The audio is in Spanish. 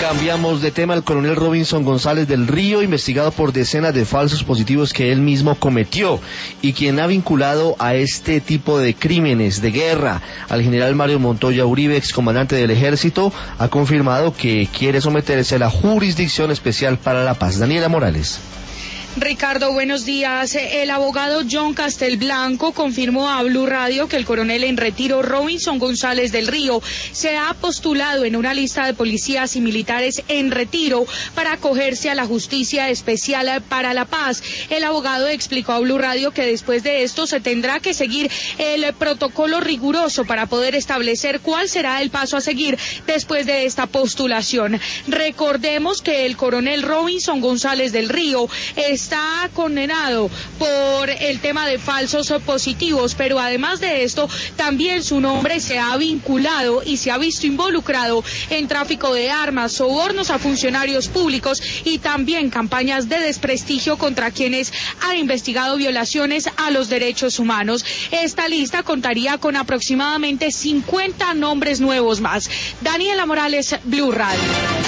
Cambiamos de tema. El coronel Robinson González del Río, investigado por decenas de falsos positivos que él mismo cometió y quien ha vinculado a este tipo de crímenes de guerra al general Mario Montoya Uribe, excomandante del Ejército, ha confirmado que quiere someterse a la Jurisdicción Especial para la Paz. Daniela Morales. Ricardo, buenos días. El abogado John Castelblanco confirmó a Blue Radio que el coronel en retiro Robinson González del Río se ha postulado en una lista de policías y militares en retiro para acogerse a la Justicia Especial para la Paz. El abogado explicó a Blue Radio que después de esto se tendrá que seguir el protocolo riguroso para poder establecer cuál será el paso a seguir después de esta postulación. Recordemos que el coronel Robinson González del Río está condenado por el tema de falsos positivos, pero además de esto, también su nombre se ha vinculado y se ha visto involucrado en tráfico de armas, sobornos a funcionarios públicos y también campañas de desprestigio contra quienes han investigado violaciones a los derechos humanos. Esta lista contaría con aproximadamente 50 nombres nuevos más. Daniela Morales, Blue Radio.